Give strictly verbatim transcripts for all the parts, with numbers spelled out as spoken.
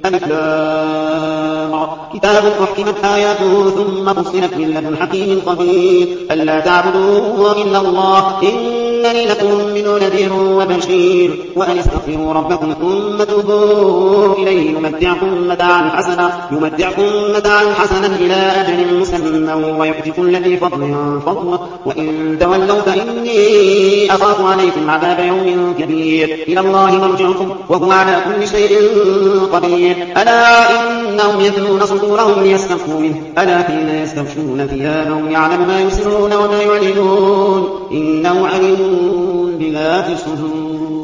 ألف لام را كتاب أحكمت آياته ثم فصلت من لدن حكيم خبير ألا تعبدوا إلا الله إنني لكم منه نذير وبشير وأن استغفروا ربكم ثم توبوا إليه يمتعكم متاعا حسنا يمتعكم متاعا حسنا إلى أجل مسمى ويؤتي كل ذي فضل فضله وإن تولوا فإني أخاف عليكم عذاب يوم كبير إلى الله مرجعكم وهو على كل شيء قدير ألا إنهم يثنون صدورهم ليستخفوا منه ألا حين يستغشون ثيابهم يعلم ما يسرون وما يعلنون إنه عليم بذات الصدور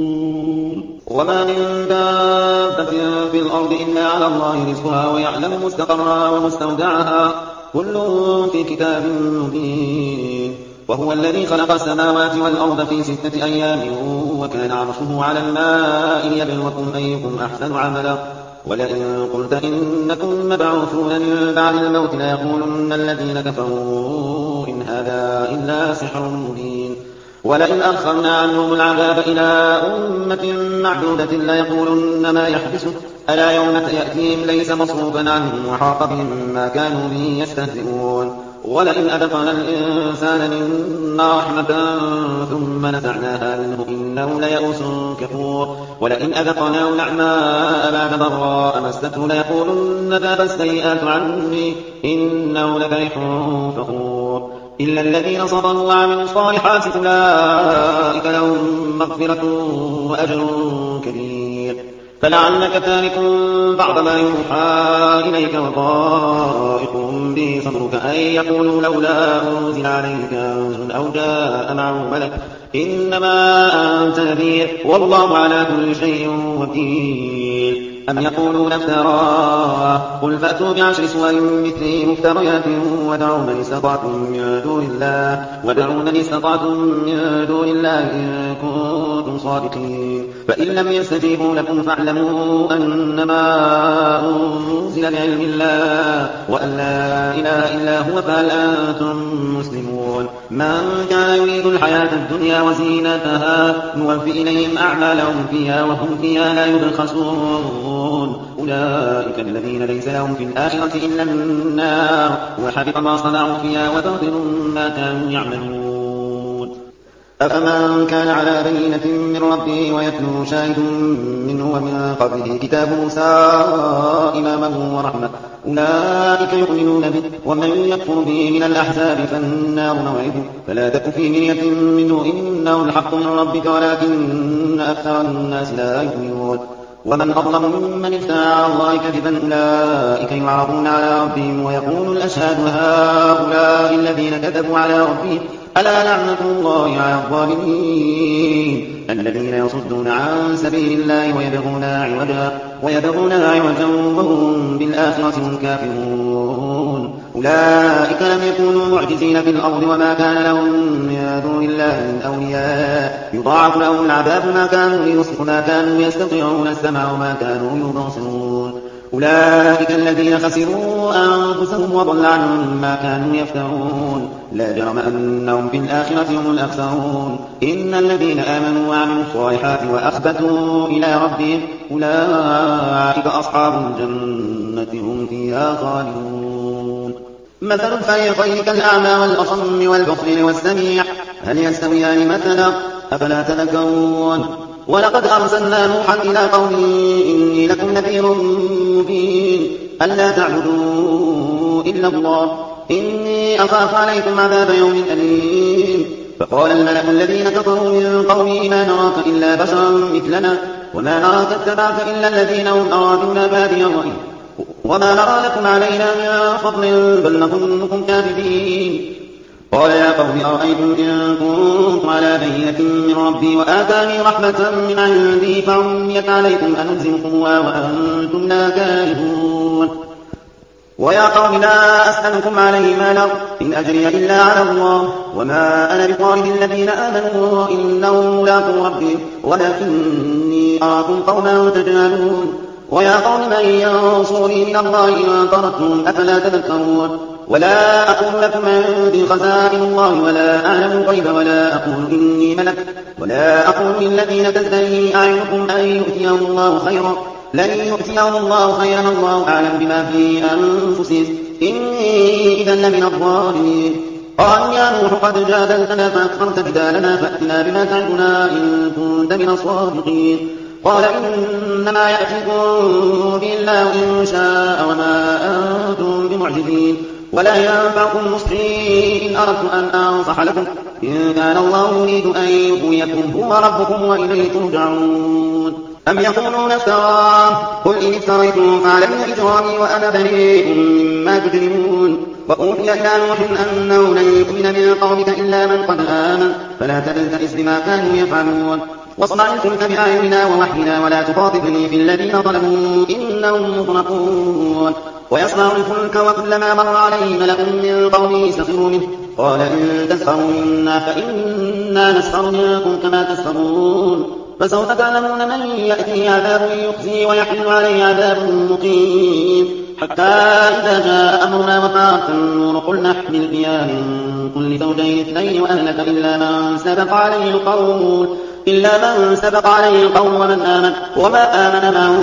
وما من دابة في الأرض إلا على الله رزقها ويعلم مستقرها ومستودعها كل في كتاب مبين وهو الذي خلق السماوات والأرض في ستة أيام وكان عرشه على الماء ليبلوكم أيكم أحسن عملا ولئن قلت إنكم مبعوثون من بعد الموت ليقولن الذين كفروا إن هذا إلا سحر مبين ولئن أخرنا عنهم العذاب إلى أمة معدودة ليقولن ما يحبسه ألا يوم يأتيهم ليس مصروفا عنهم وحاق بهم ما كانوا به يستهزئون ولئن أذقنا الإنسان منا رحمة ثم نزعناها منه إنه ليئوس كفور ولئن أذقناه نعماء بعد ضراء مسته ليقولن ذهب السيئات عني إنه لفرح فخور إلا الذين صبروا وعملوا الصالحات أولئك لهم مغفرة وأجر كبير فلعلك تارك بعض ما يوحى إليك وضائق به صدرك أن يقولوا لولا أنزل عليك كنز أو جاء معه ملك إنما أنت نذير والله على كل شيء وكيل أم يقولون افتراه قل فأتوا بعشر سور مثله مفتريات ودعوا من استطعتم من دون الله ودعوا من استطعتم من دون الله إن كنتم صادقين فإن لم يستجيبوا لكم فاعلموا أنما أنزل بعلم الله وأن لا إله إلا هو فهل أنتم مسلمون من كان يريد الحياة الدنيا وزينتها نوفي إليهم أعمالهم فيها وهم فيها لا يبخسون أولئك الذين ليس لهم في الآخرة إلا النار وحبط ما صنعوا فيها وباطل ما كانوا يعملون أفمن كان على بينة من ربه ويتلو شاهد منه ومن قبله كتاب موسى إماما ورحمة أولئك يؤمنون به ومن يكفر به من الأحزاب فالنار موعده فلا تك في مرية منه إنه الحق من ربك ولكن أكثر الناس لا يؤمنون ومن أظلم ممن افترى على الله كذبا أولئك يعرضون على ربهم ويقول الأشهاد هؤلاء الذين كذبوا على ربهم ألا لعنة الله على الظالمين الذين يصدون عن سبيل الله ويبغونها عوجا ويبغونها عوجا وهم بالآخرة هم كافرون أولئك لم يكونوا معجزين في الأرض وما كان لهم من دون الله من أولياء يضاعف لهم العذاب ما كانوا ليصلحوا ما كانوا يستطيعون السمع وما كانوا يبصرون أولئك الذين خسروا أنفسهم وضل عنهم ما كانوا يفترون لا جرم أنهم في الآخرة هم الأخسرون إن الذين آمنوا وعملوا الصالحات وأخبتوا إلى ربهم أولئك أصحاب الجنة هم فيها خالدون مثل الفريقين كالأعمى والأصم والبصير والسميع هل يستويان مثلا أفلا تذكرون ولقد أرسلنا نوحا إلى قومه إني لكم نذير مبين ألا تعبدوا إلا الله إني أخاف عليكم عذاب يوم أليم فقال الملأ الذين كفروا من قومه ما نراك إلا بشرا مثلنا وما نراك اتبعك إلا الذين هم أرادونا بادي الرأي وما نرى لكم علينا من فضل بل نظنكم كاذبين قال يا قوم أرأيتم إن كنت على بينة من ربي وآتاني رحمة من عندي فعميت عليكم أنلزمكموها وأنتم لا كارهون ويا قوم لا أسألكم عليه مالا إن أجري إلا على الله وما أنا بطارد الذين آمنوا إنهم ملاقو ربي ولكني أراكم قوما تجهلون ويا قوم من ينصرني من الله إن طردتم أفلا تذكرون ولا أقول لكم عندي خزائن الله ولا أعلم الغيب ولا أقول إني ملك ولا أقول للذين تزدري أعينكم أن يؤتيهم الله خيرا لن يؤتيهم الله خيرا الله أعلم بما في أنفسهم إني إذا لمن الظالمين. قالوا يا نوح قد جادلتنا فأكثرت جدالنا فأتنا بما تعدنا إن كنت من الصادقين. قال إنما يأتيكم به الله إن شاء وما أنتم بمعجزين ولا ينفعكم نصحي إن أردت أن أنصح لكم إن كان الله يريد أن يغويكم هو ربكم وإليه ترجعون. أم يقولون افتراه قل إن افتريته فعلي إجرامي وأنا بريء مما تجرمون. وأوحي إلى نوح أنه لن يؤمن من قومك إلا من قد آمن فلا تبتئس بما كانوا يفعلون واصنع الفلك بأعيننا ووحينا ولا تخاطبني في الذين ظلموا إنهم مغرقون. ويصنع الفلك وكلما مر عليه ملأ من قومه سخروا منه قال إن تسخروا منا فإنا نسخر منكم كما تسخرون. فسوف تعلمون من يأتيه عذاب يخزي ويحل عليه عذاب مقيم حتى إذا جاء أمرنا وفارت النور قل نحمل فيها من كل زوجين اثنين وأهلك إلا من سبق عليه القول إلا من سبق عليه القول ومن آمن وما آمن معه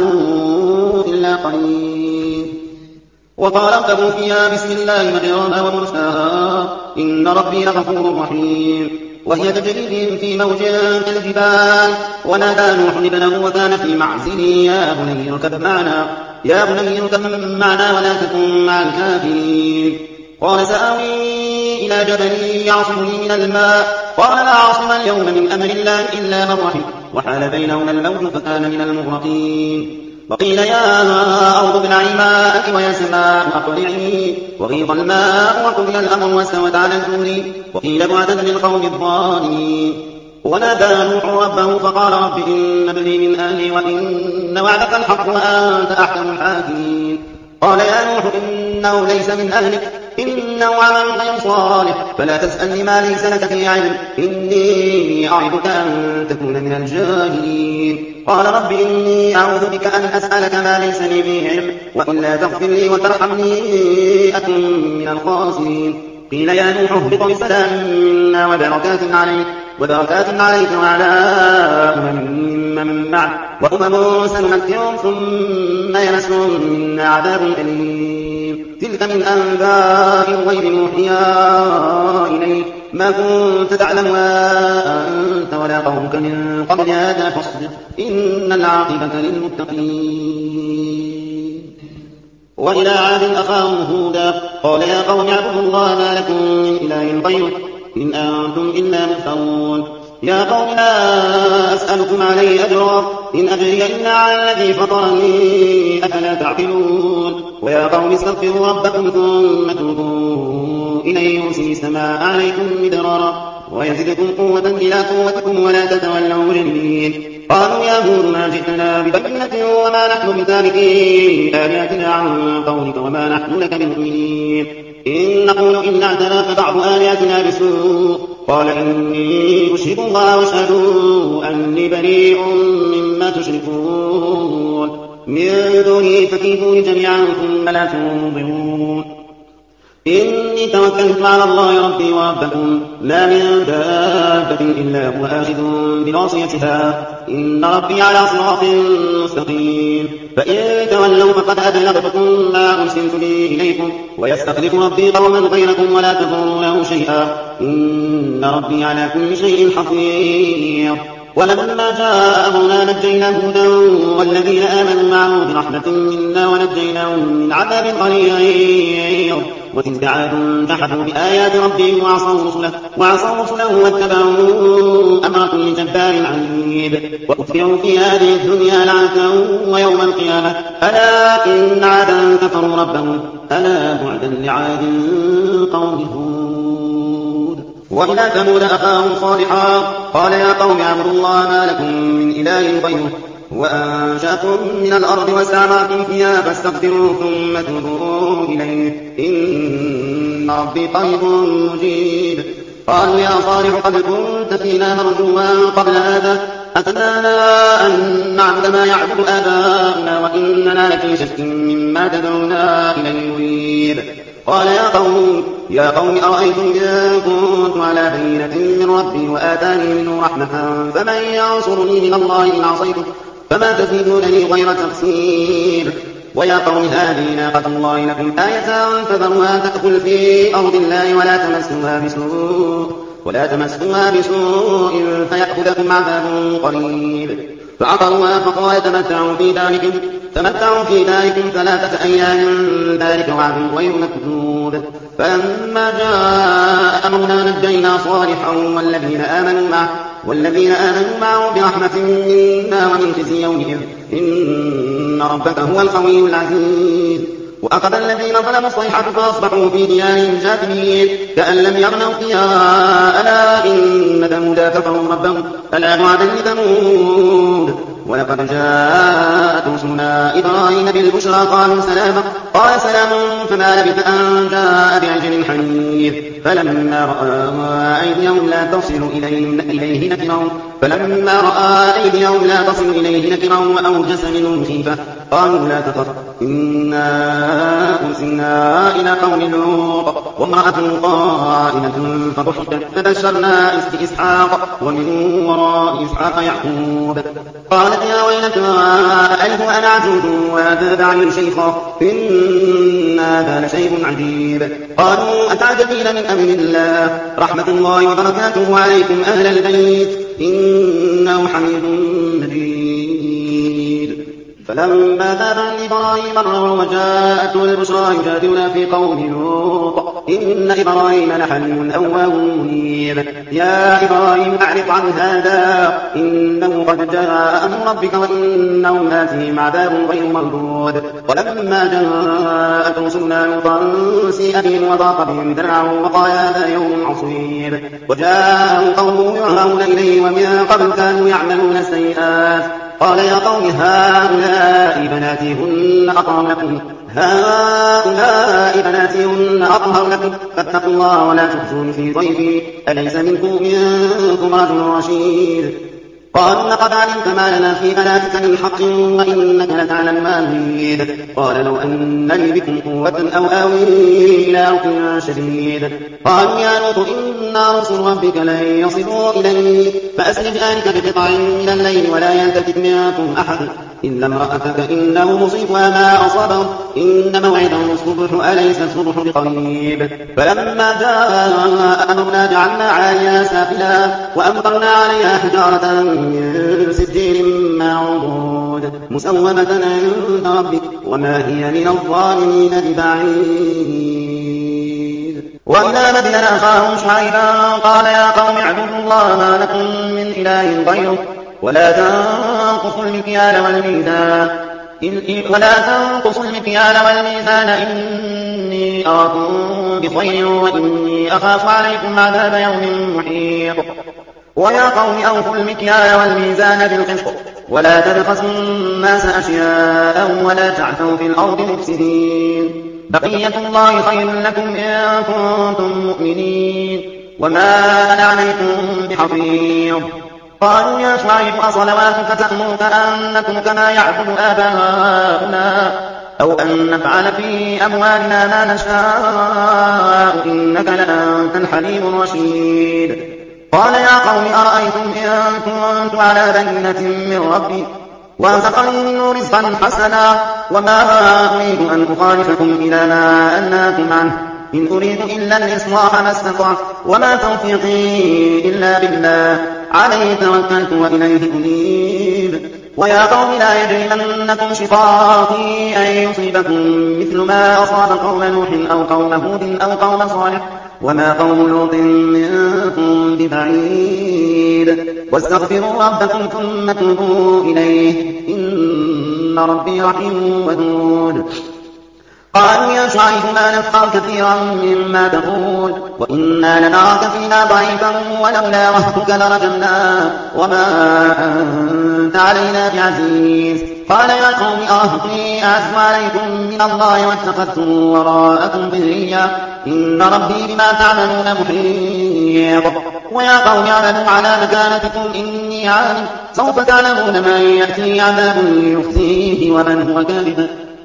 إلا قليل. وقال اركبوا فيها بسم الله مجراها ومرساها إن ربي لغفور رحيم. وهي تجري بهم في موج كالجبال ونادى نوح ابنه وكان في معزل يا بني اركب معنا يا بني اركب معنا ولا تكن مع الكافرين. قال سآوي إلى جبل يعصمني من الماء قال لا عاصم اليوم من أمر الله إلا من رحم وحال بينهما الموج فكان من المغرقين. وقيل يا أرض ابلعي ماءك ويا سماء أقلعي وغيض الماء وقضي الأمر واستوت على الجود وقيل بعدا للقوم الظالمين. ونادى نوح ربه فقال رب إن ابني من أهلي وإن وعدك الحق وأنت أحكم الحاكمين. قال يا نوح إنه ليس من أهلك إنه عمل غير صالح فلا تسألني ما ليس لك في علم إني أعظك أن تكون من الجاهلين. قال رب إني أعوذ بك أن أسألك ما ليس لي به علم وإلا تغفر لي وترحمني أكن من الخاسرين. قيل يا نوح اهبط بسلام منا وبركات عليك وبركات عليك وعلى أمم ممن معك وأمم سنمتعهم ثم يمسهم منا عذاب أليم. تلك من أنباء الغيب نوحيها إليك ما كنت تعلمها أنت ولا قومك من قبل هذا فاصبر إن العاقبة للمتقين. وإلى عاد أخاهم هودا قال يا قوم اعبدوا الله ما لكم من إله غيره إن أنتم إلا مفترون. يا قوم لا أسألكم عليه أجرا إن أجري إلا على الذي فطرني أفلا تعقلون. ويا قوم استغفروا ربكم ثم توبوا إليه يرسل السماء عليكم مدرارا ويزدكم قوة إلى قوتكم ولا تتولوا مجرمين. قالوا يا هود ما جئتنا ببينة وما نحن بتاركي آلهتنا عن قولك وما نحن لك بمؤمنين إن نقول إلا اعتراك بعض آلهتنا بسوء. قال إني أشهد الله واشهدوا أني بريء مما تشركون من دونه فكيدوني جميعا ثم لا تنظرون. إني توكلت على الله ربي وربكم ما من دابة إلا هو آخذ بناصيتها إن ربي على صراط مستقيم. فإن تولوا فقد أبلغتكم ما أرسلت به إليكم ويستخلف ربي قوما غيركم ولا تضروا له شيئا إن ربي على كل شيء حفيظ. ولما جاء أمرنا نجينا هودا والذين آمنوا معه برحمة منا ونجيناهم من عذاب غليظ. وتلك عاد جحدوا بآيات ربهم وعصوا رسله وعصوا رسله واتبعوا أمر كل جبار عنيد وأتبعوا في هذه الدنيا لعنة ويوم القيامة ألا إن عادا كفروا ربهم ألا بعدا لعاد قوم هود. وإلى ثمود أخاهم صالحا قال يا قوم اعبدوا الله ما لكم من إله غيره وأنشأكم من الأرض واستعمركم فيها فاستغفروه ثم توبوا إليه إن ربي قريب مجيب. قالوا يا صالح قد كنت فينا مرجوا قبل هذا أتنانا أن نعبد ما يعبد آباؤنا وإننا لفي شك مما تدعونا إليه مريب. قال يا قوم يا قوم أرأيتم إن كنت على بينة من ربي وآتاني منه رحمة فمن ينصرني من الله إن عصيته فما تزيدونني غير تقصير. ويا قوم هذه ناقة الله لكم آية فذروها تأكل في أرض الله ولا تمسوها بسوء ولا تمسوها بسوء فيأخذكم عذاب قريب. فعقروها فقال تمتعوا في داركم تمتعوا في داركم ثلاثة أيام ذلك وعد غير مكذوب. فلما جاء أمرنا نجينا صالحا والذين آمنوا معه والذين آمنوا معه برحمة منا ومن خزي يومئذ إن ربك هو القوي العزيز. وأخذ الذين ظلموا الصيحة فأصبحوا في ديارهم جاثمين كأن لم يغنوا فيها ألا إن ثمود كفروا ربهم ألا بعدا لثمود. ولقد جاءت رسلنا إبراهيم بالبشرى قالوا سلاما قال سلام فما لبث أن جاء بعجل حنيذ. فلما رأى أيديهم لا تصل إليه نكرهم فلما رأى أيديهم لا تصل إليه نكرهم وأوجس منهم خيفة قالوا لا تخف إنا أرسلنا إلى قوم لوط وامرأته قائمة فضحكت فبشرنا بإسحاق ومن وراء إسحاق يعقوب. قالت يا ويلتى ألد أنا عجوز وهذا بعلي شيخا إن هذا لشيء عجيب. قالوا أتعجبين من أمر الله رحمة الله وبركاته عليكم أهل البيت إنه حميد مجيد. فلما ذهب عن إبراهيم الروع وجاءته البشرى يجادلنا في قوم لوط إن إبراهيم لحليم أواه منيب. يا إبراهيم أعرض عن هذا إنه قد جاء أمر ربك وإنهم آتيهم عذاب غير مردود. ولما جاءت رسلنا لوطا سيء بهم وضاق بهم ذرعا وقال هذا يوم عصيب. وجاءه قومه يرهون إليه ومن قبل كانوا يعملون السيئات قال يا قوم هؤلاء بناتي هن أطهر لكم هؤلاء بناتي هن أطهر لكم فاتقوا الله ولا تخزون في ضيفي أليس منكم منكم رجل رشيد. قالوا لقد علمت ما لنا في بناتك من حق وإنك لتعلم ما نريد. قال لو أن لي بكم قوة أو آوي إلى ركن شديد. قالوا يا لوط إنا رسل ربك لن يصلوا إليك فأسر بأهلك بقطع من الليل ولا يلتفت منكم أحد إلا امرأتك إنه مصيبها ما أصابهم إن موعدهم الصبح أليس الصبح بقريب. فلما جاء أمرنا جعلنا عاليها سافلها وأمطرنا عليها حجارة من سجيل منضود مسومة عند ربك وما هي من الظالمين ببعيد. وإلى مدين أخاهم شعيبا قال يا قوم اعبدوا الله ما لكم من إله غيره ولا تنقصوا المكيال والميزان ولا تنقصوا المكيال والميزان إني أراكم بخير وإني أخاف عليكم عذاب يوم محيط. ويا قوم أوفوا المكيال والميزان بالقسط ولا تبخسوا الناس أشياءهم ولا تعثوا في الأرض مفسدين. بقية الله خير لكم إن كنتم مؤمنين وما أنا عليكم بحفيظ. قالوا يا شعيب أصلواتك تأمرك أن نترك ما يعبد آباؤنا أو أن نفعل في أموالنا ما نشاء إنك لأنت الحليم الرشيد. قال يا قوم أرأيتم إن كنت على بينة من ربي وارزقني منه رزقا حسنا وما أريد أن أخالفكم إلى ما أنهاكم عنه إن أريد إلا الإصلاح ما استطعت وما توفيقي إلا بالله عليه توكلت وإليه أنيب. ويا قوم لا يجرمنكم شقاقي أن يصيبكم مثل ما أصاب قوم نوح أو قوم هود أو قوم صالح وما قوم لوط منكم ببعيد. واستغفروا ربكم ثم توبوا إليه إن ربي رحيم ودود. قالوا يا شعيب ما نفقه كثيرا مما تقول وإنا لنراك فينا ضعيفا ولولا رهتك لرجمناك وما أنت علينا بعزيز. قال يا قوم أرهطي أعز عليكم من الله واتخذتم وراءكم ظهريا إن ربي بما تعملون محيط. ويا قوم اعملوا على مكانتكم إني عالم سوف تعلمون من يأتي عذاب يخزيه ومن هو كاذب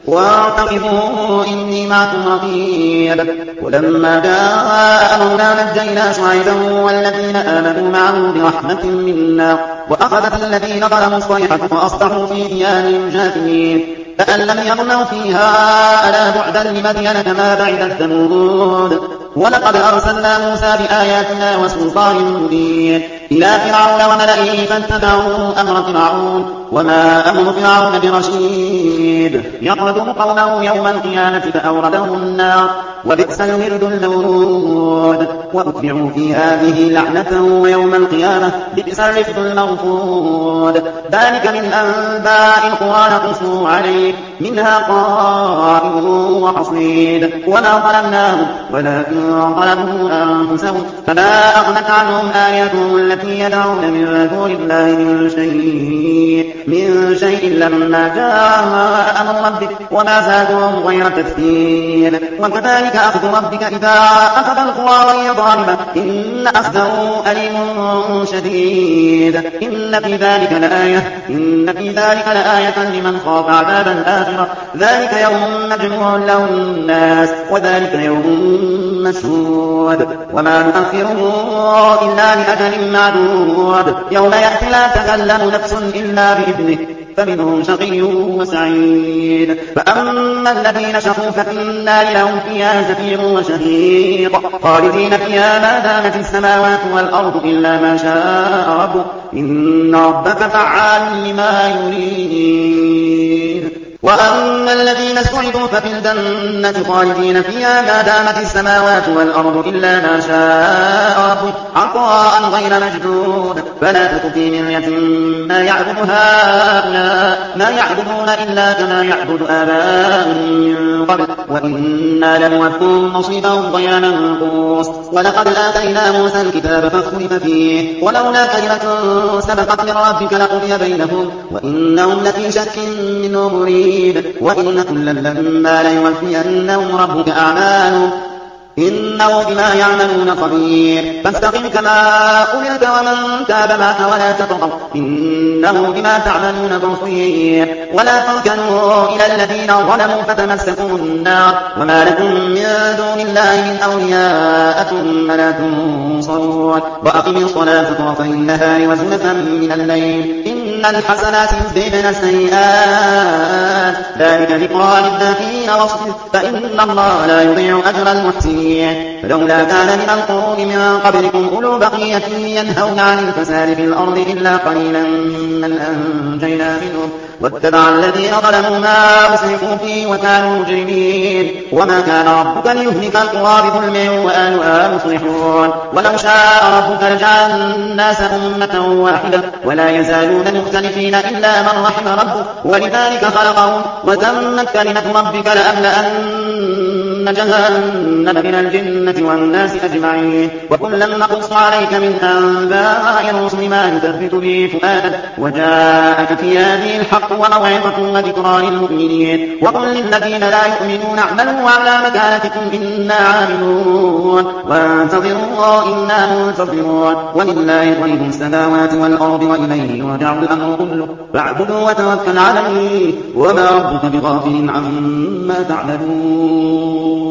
وارتقبوا إني معكم رقيب. ولما جاء أمرنا نجينا شعيبا والذين آمنوا معه برحمة منا وأخذت الذين ظلموا الصيحة فأصبحوا في ديارهم جاثمين. كأن لم يغنوا فيها ألا بعدا لمدين كما بعدت ثمود. ولقد أرسلنا موسى بآياتنا وسلطان مبين إلى فرعون وملئه فاتبعوا أمر فرعون وما أمر فرعون برشيد. يقدم قومه يوم القيامة فأوردهم النار وبئس الورد المورود. وأتبعوا في هذه لعنة ويوم القيامة بئس الرفد المرفود. ذلك من أنباء القرى نقصه عليك منها قائم وحصيد. وما ظلمناهم ولكن ظلموا أنفسهم فما أغنت عنهم آياتهم التي يدعون من دون الله من شيء من شيء لما جاء أمر ربك وما زادهم غير تتثير. وكذلك أخذ ربك إذا أخذ القرى وهي ظالمة إن أخذه أليم شديد. إن في ذلك لآية إن في ذلك لآية لمن خاف عذاب الآخرة. ذلك يوم مجموع له الناس وذلك يوم مشهود. وما نؤخره إلا لأجل معدود. يوم يأتي لا تكلم نفس إلا بإذنه فمنهم شقي وسعيد. فأما الذين شقوا ففي النار لهم فيها زفير وشهيق خالدين فيها ما دامت السماوات والأرض إلا ما شاء ربك إن ربك فعال لما يريد. وأما الذين سعدوا ففي الجنة خالدين فيها ما دامت السماوات والأرض إلا ما شاء ربك عطاء غير مجدود. فلا تك في مرية ما يعبد هؤلاء ما يعبدون إلا كما يعبد آباؤهم من قبل وإنا لنوفهم نصيبهم غير منقوص. ولقد آتينا موسى الكتاب فاختلف فيه ولولا كلمة سبقت من ربك لقضي بينهم وإنهم لفي شك منه مريب. وإن كلا لما ليوفينهم ربك أعمالهم إنه بما يعملون خبير. فاستقم كما أمرت ومن تاب معك ولا تطغوا إنه بما تعملون بصير. ولا تركنوا إلى الذين ظلموا فتمسكوا النار وما لكم من دون الله من أولياء ثم لا تنصرون. وأقم الصلاة طرفي النهار وزلفا من الليل إن الحسنات يذهبن السيئات ذلك ذكرى للذاكرين واصبر فإن الله لا يضيع أجر المحسنين. فلولا كان من القرون من قبلكم أولو بقية ينهون عن الفساد في الأرض إلا قليلا من أنجينا منهم واتبع الذين ظلموا ما أسرفوا فيه وكانوا مجرمين. وما كان ربك ليهلك القرى بظلم وأهلها مصلحون. ولو شاء ربك لجعل الناس أمة واحدة ولا يزالون مختلفين إلا من رحم ربك ولذلك خلقهم وتمت كلمة ربك لأملأن جهنم من الجنة والناس أجمعين. وكلا نقص عليك من أنباء الرسل ما يثبت به فؤادك وجاءك في هذه الحق وموعظة وذكرى للمؤمنين. وقل للذين لا يؤمنون اعملوا على مكانتكم إنا عاملون وانتظروا إنا منتظرون ولله غيب السماوات والأرض وإليه يرجع الأمر كله فاعبدوا وتوكل عليه وما ربك بغافل عما تعملون.